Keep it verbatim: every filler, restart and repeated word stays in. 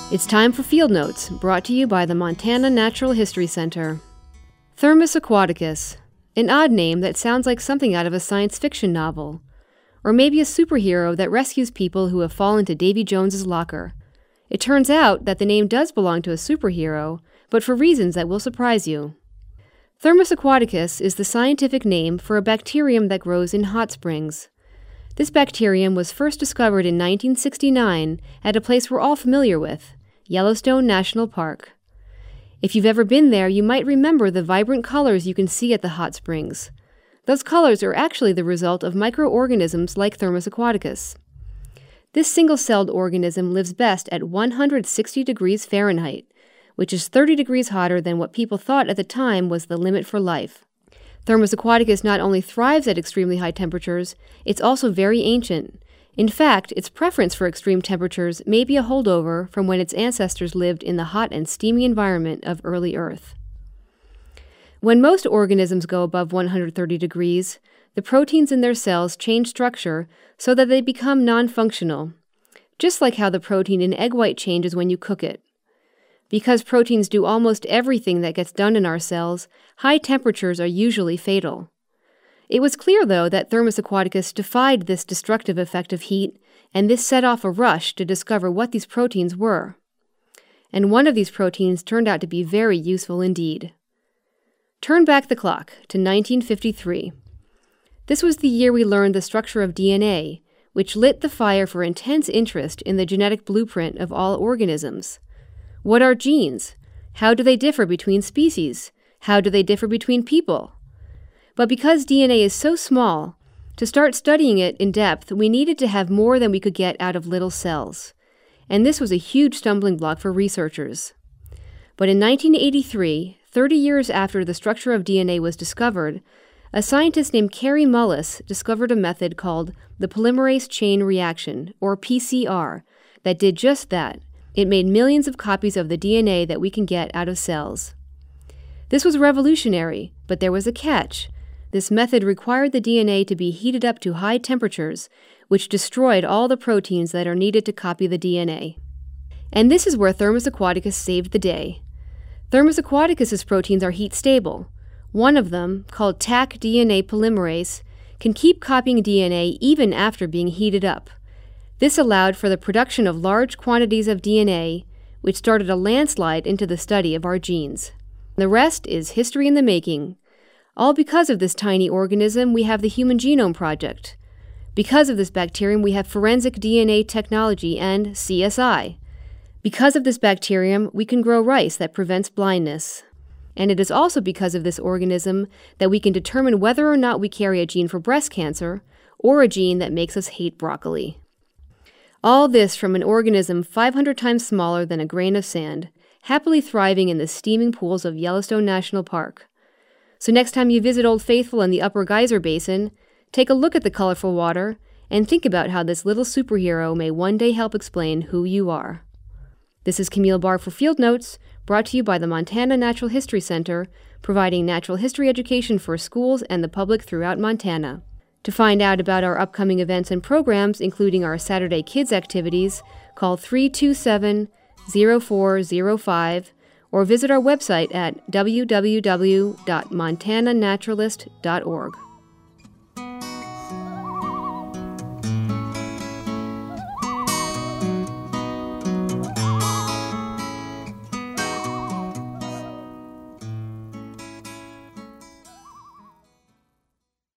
It's time for Field Notes, brought to you by the Montana Natural History Center. Thermus aquaticus, an odd name that sounds like something out of a science fiction novel, or maybe a superhero that rescues people who have fallen to Davy Jones's locker. It turns out that the name does belong to a superhero, but for reasons that will surprise you. Thermus aquaticus is the scientific name for a bacterium that grows in hot springs. This bacterium was first discovered in nineteen sixty-nine at a place we're all familiar with, Yellowstone National Park. If you've ever been there, you might remember the vibrant colors you can see at the hot springs. Those colors are actually the result of microorganisms like Thermus aquaticus. This single-celled organism lives best at one hundred sixty degrees Fahrenheit, which is thirty degrees hotter than what people thought at the time was the limit for life. Thermus aquaticus not only thrives at extremely high temperatures, it's also very ancient. In fact, its preference for extreme temperatures may be a holdover from when its ancestors lived in the hot and steamy environment of early Earth. When most organisms go above one hundred thirty degrees, the proteins in their cells change structure so that they become non-functional, just like how the protein in egg white changes when you cook it. Because proteins do almost everything that gets done in our cells, high temperatures are usually fatal. It was clear, though, that Thermus aquaticus defied this destructive effect of heat, and this set off a rush to discover what these proteins were. And one of these proteins turned out to be very useful indeed. Turn back the clock to nineteen fifty-three. This was the year we learned the structure of D N A, which lit the fire for intense interest in the genetic blueprint of all organisms. What are genes? How do they differ between species? How do they differ between people? But because D N A is so small, to start studying it in depth, we needed to have more than we could get out of little cells. And this was a huge stumbling block for researchers. But in nineteen eighty-three, thirty years after the structure of D N A was discovered, a scientist named Kary Mullis discovered a method called the polymerase chain reaction, or P C R, that did just that. It made millions of copies of the D N A that we can get out of cells. This was revolutionary, but there was a catch. This method required the D N A to be heated up to high temperatures, which destroyed all the proteins that are needed to copy the D N A. And this is where Thermus aquaticus saved the day. Thermus aquaticus's proteins are heat stable. One of them, called Taq D N A polymerase, can keep copying D N A even after being heated up. This allowed for the production of large quantities of D N A, which started a landslide into the study of our genes. The rest is history in the making. All because of this tiny organism, we have the Human Genome Project. Because of this bacterium, we have forensic D N A technology and C S I. Because of this bacterium, we can grow rice that prevents blindness. And it is also because of this organism that we can determine whether or not we carry a gene for breast cancer or a gene that makes us hate broccoli. All this from an organism five hundred times smaller than a grain of sand, happily thriving in the steaming pools of Yellowstone National Park. So next time you visit Old Faithful in the Upper Geyser Basin, take a look at the colorful water and think about how this little superhero may one day help explain who you are. This is Camille Barr for Field Notes, brought to you by the Montana Natural History Center, providing natural history education for schools and the public throughout Montana. To find out about our upcoming events and programs, including our Saturday Kids activities, call three two seven, zero four zero five or visit our website at w w w dot montana naturalist dot org.